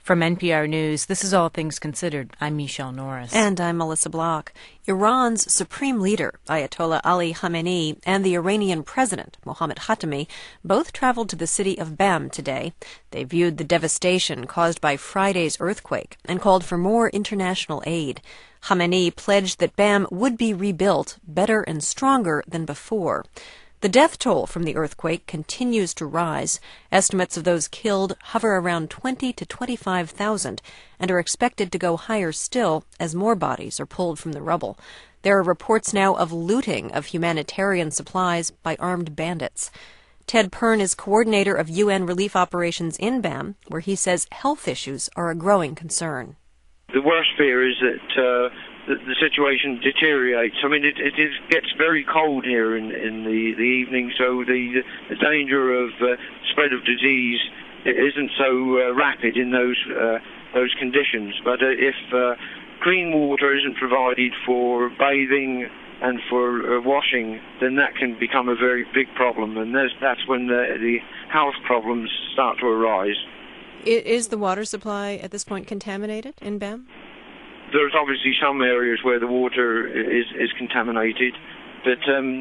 From NPR News, this is All Things Considered. I'm Michelle Norris. And I'm Melissa Block. Iran's supreme leader, Ayatollah Ali Khamenei, and the Iranian president, Mohammad Khatami, both traveled to the city of Bam today. They viewed the devastation caused by Friday's earthquake and called for more international aid. Khamenei pledged that Bam would be rebuilt better and stronger than before. The death toll from the earthquake continues to rise. Estimates of those killed hover around 20 to 25,000 and are expected to go higher still as more bodies are pulled from the rubble. There are reports now of looting of humanitarian supplies by armed bandits. Ted Pern is coordinator of UN relief operations in Bam, where he says health issues are a growing concern. The worst fear is that the situation deteriorates. I mean, it gets very cold here in the evening, so the danger of spread of disease isn't so rapid in those conditions. But if clean water isn't provided for bathing and for washing, then that can become a very big problem, and that's when the health problems start to arise. Is the water supply at this point contaminated in Bam? There's obviously some areas where the water is contaminated, but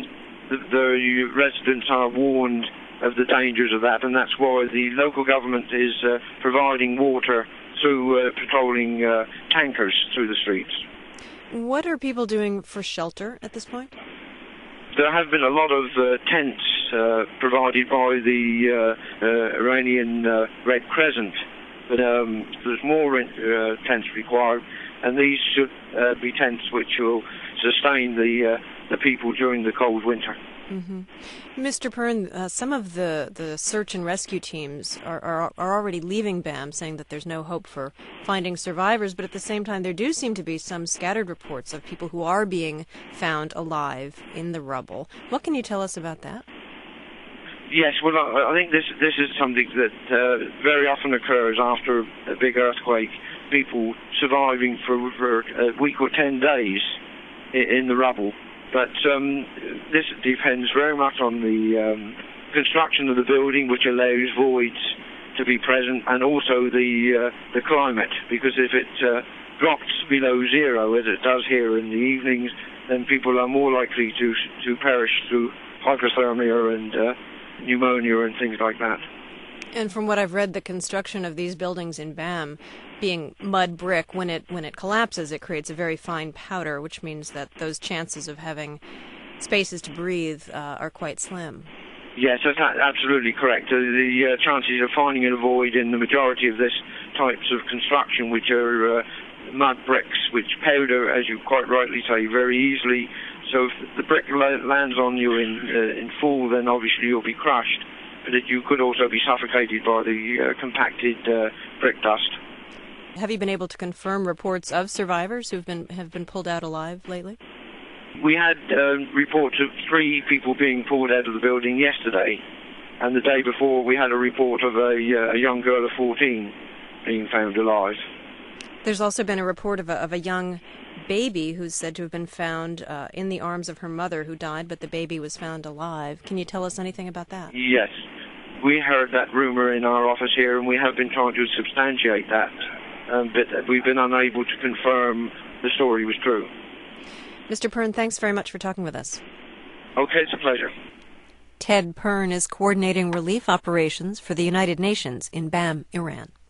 the residents are warned of the dangers of that, and that's why the local government is providing water through patrolling tankers through the streets. What are people doing for shelter at this point? There have been a lot of tents provided by the Iranian Red Crescent, but there's more tents required, and these should be tents which will sustain the people during the cold winter. Mm-hmm. Mr. Pern, some of the search and rescue teams are already leaving Bam, saying that there's no hope for finding survivors, but at the same time there do seem to be some scattered reports of people who are being found alive in the rubble. What can you tell us about that? Yes, well, I think this is something that very often occurs after a big earthquake. People surviving for a week or 10 days in the rubble. But this depends very much on the construction of the building, which allows voids to be present, and also the climate. Because if it drops below zero, as it does here in the evenings, then people are more likely to perish through hypothermia and pneumonia and things like that. And from what I've read, the construction of these buildings in Bam, being mud brick, when it collapses, it creates a very fine powder, which means that those chances of having spaces to breathe are quite slim. Yes, that's absolutely correct. The chances of finding a void in the majority of this types of construction, which are mud bricks, which powder, as you quite rightly say, very easily. So if the brick lands on you in full, then obviously you'll be crushed. But you could also be suffocated by the compacted brick dust. Have you been able to confirm reports of survivors who have been pulled out alive lately? We had reports of 3 people being pulled out of the building yesterday, and the day before we had a report of a young girl of 14 being found alive. There's also been a report of a young baby who's said to have been found in the arms of her mother who died, but the baby was found alive. Can you tell us anything about that? Yes. We heard that rumor in our office here, and we have been trying to substantiate that, but we've been unable to confirm the story was true. Mr. Pern, thanks very much for talking with us. Okay, it's a pleasure. Ted Pern is coordinating relief operations for the United Nations in Bam, Iran.